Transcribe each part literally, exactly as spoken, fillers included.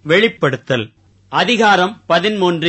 வெளிப்படுத்தல் அதிகாரம் பதிமூன்று.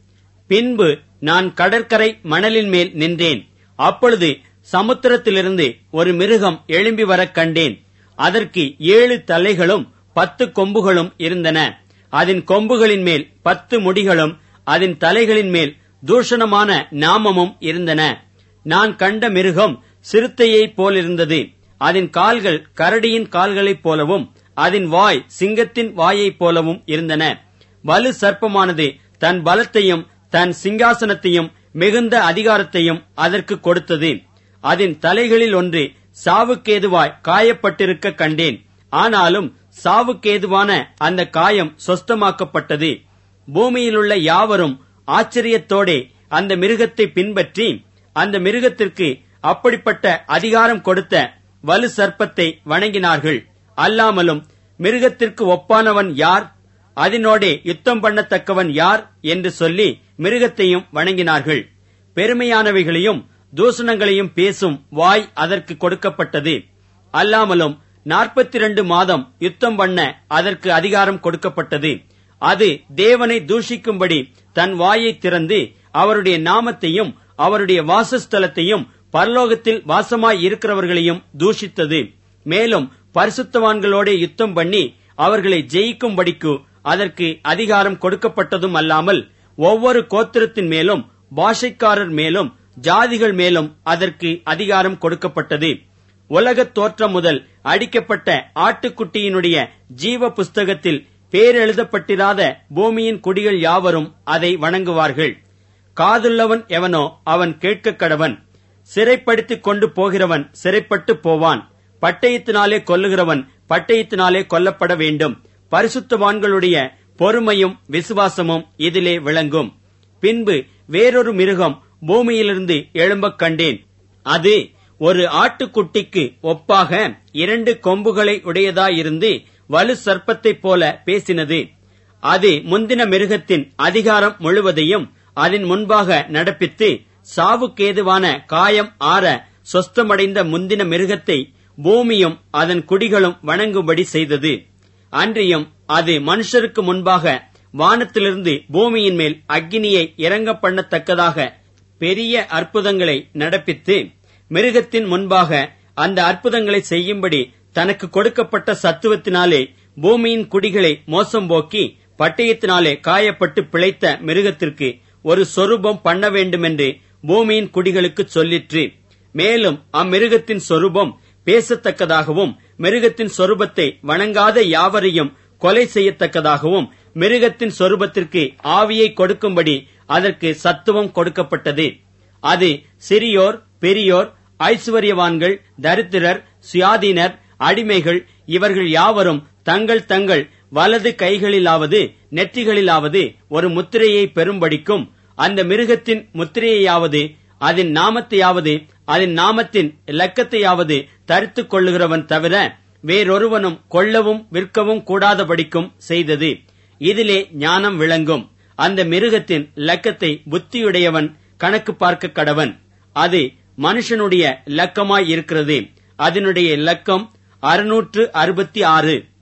பின்பு நான் கடற்கரை மணலின் மேல் நின்றேன். அப்பொழுது சமுத்திரத்திலிருந்து ஒரு மிருகம் எழும்பி வரக் கண்டேன். அதற்கு ஏழு தலைகளும் பத்து கொம்புகளும் இருந்தன. அதன் கொம்புகளின் மேல் பத்து முடிகளும் அதன் தலைகளின் மேல் தூஷணமான நாமமும் இருந்தன. நான் கண்ட மிருகம் சிறுத்தையைப் போலிருந்தது. அதன் கால்கள் கரடியின் கால்களைப் போலவும் அதன் வாய் சிங்கத்தின் வாயைப் போலவும் இருந்தன. வலு சர்ப்பமானது தன் பலத்தையும் தன் சிங்காசனத்தையும் மிகுந்த அதிகாரத்தையும் அதற்கு கொடுத்தது. அதன் தலைகளில் ஒன்று சாவுக்கேதுவாய் காயப்பட்டிருக்க கண்டேன். ஆனாலும் சாவுக்கேதுவான அந்த காயம் சொஸ்தமாக்கப்பட்டது. பூமியிலுள்ள யாவரும் ஆச்சரியத்தோடே அந்த மிருகத்தை பின்பற்றி அந்த மிருகத்திற்கு அப்படிப்பட்ட அதிகாரம் கொடுத்த வலு சர்ப்பத்தை வணங்கினார்கள். அல்லாமலும் மிருகத்திற்கு ஒப்பானவன் யார், அதனோடே யுத்தம் பண்ணத்தக்கவன் யார் என்று சொல்லி மிருகத்தையும் வணங்கினார்கள். பெருமையானவைகளையும் தூஷணங்களையும் பேசும் வாய் அதற்கு கொடுக்கப்பட்டது. அல்லாமலும் நாற்பத்தி இரண்டு மாதம் யுத்தம் பண்ண அதற்கு அதிகாரம் கொடுக்கப்பட்டது. அது தேவனை தூஷிக்கும்படி தன் வாயை திறந்து அவருடைய நாமத்தையும் அவருடைய வாசஸ்தலத்தையும் பரலோகத்தில் வாசமாய் இருக்கிறவர்களையும் தூஷித்தது. மேலும் பரிசுத்தவான்களோட யுத்தம் பண்ணி அவர்களை ஜெயிக்கும்படிக்கு அதற்கு அதிகாரம் கொடுக்கப்பட்டதும் அல்லாமல் ஒவ்வொரு கோத்திரத்தின் மேலும் பாஷைக்காரர் மேலும் ஜாதிகள் மேலும் அதற்கு அதிகாரம் கொடுக்கப்பட்டது. உலகத் தோற்றம் முதல் அடிக்கப்பட்ட ஆட்டுக்குட்டியினுடைய ஜீவ புஸ்தகத்தில் பேரெழுதப்பட்டிராத பூமியின் குடிகள் யாவரும் அதை வணங்குவார்கள். காதுள்ளவன் எவனோ அவன் கேட்க கடவன். சிறைப்படுத்திக் கொண்டு போகிறவன் சிறைப்பட்டு போவான். பட்டயத்தினாலே கொல்லுகிறவன் பட்டயத்தினாலே கொல்லப்பட வேண்டும். பரிசுத்தவான்களுடைய பொறுமையும் விசுவாசமும் இதிலே விளங்கும். பின்பு வேறொரு மிருகம் பூமியிலிருந்து எழும்பக் கண்டேன். அது ஒரு ஆட்டுக்குட்டிக்கு ஒப்பாக இரண்டு கொம்புகளை உடையதாயிருந்து வலு சர்ப்பத்தைப் போல பேசினது. அது முந்தின மிருகத்தின் அதிகாரம் முழுவதையும் அதன் முன்பாக நடப்பித்து சாவுக்கேதுவான காயம் ஆற சொஸ்தமடைந்த முந்தின மிருகத்தை பூமியும் அதன் குடிகளும் வணங்கும்படி செய்தது. அன்றியும் அது மனுஷருக்கு முன்பாக வானத்திலிருந்து பூமியின் மேல் அக்கினியை இறங்க பண்ணத்தக்கதாக பெரிய அற்புதங்களை நடப்பித்து மிருகத்தின் முன்பாக அந்த அற்புதங்களை செய்யும்படி தனக்கு கொடுக்கப்பட்ட சத்துவத்தினாலே பூமியின் குடிகளை மோசம் போக்கி பட்டயத்தினாலே காயப்பட்டு பிழைத்த மிருகத்திற்கு ஒரு சொரூபம் பண்ண வேண்டுமென்று பூமியின் குடிகளுக்கு சொல்லிற்று. மேலும் அம்மிருகத்தின் சொரூபம் பேசத்தக்கதாகவும் மிருகத்தின் சொரூபத்தை வணங்காத யாவரையும் கொலை செய்யத்தக்கதாகவும் மிருகத்தின் சொரூபத்திற்கு ஆவியை கொடுக்கும்படி அதற்கு சத்துவம் கொடுக்கப்பட்டது. அது சிறியோர் பெரியோர் ஐசுவரியவான்கள் தரித்திரர் சுயாதீனர் அடிமைகள் இவர்கள் யாவரும் தங்கள் தங்கள் வலது கைகளிலாவது நெற்றிகளிலாவது ஒரு முத்திரையை பெறும்படிக்கும் அந்த மிருகத்தின் முத்திரையாவது அதன் நாமத்தையாவது அதன் நாமத்தின் இலக்கத்தையாவது தரித்துக் கொள்ளுகிறவன் தவிர வேறொருவனும் கொள்ளவும் விற்கவும் கூடாதபடிக்கும் செய்தது. இதிலே ஞானம் விளங்கும். அந்த மிருகத்தின் இலக்கத்தை புத்தியுடையவன் கணக்கு பார்க்க கடவன். அது மனுஷனுடைய இலக்கமாய் இருக்கிறது. அதனுடைய இலக்கம் அறுநூற்று அறுபத்தி ஆறு.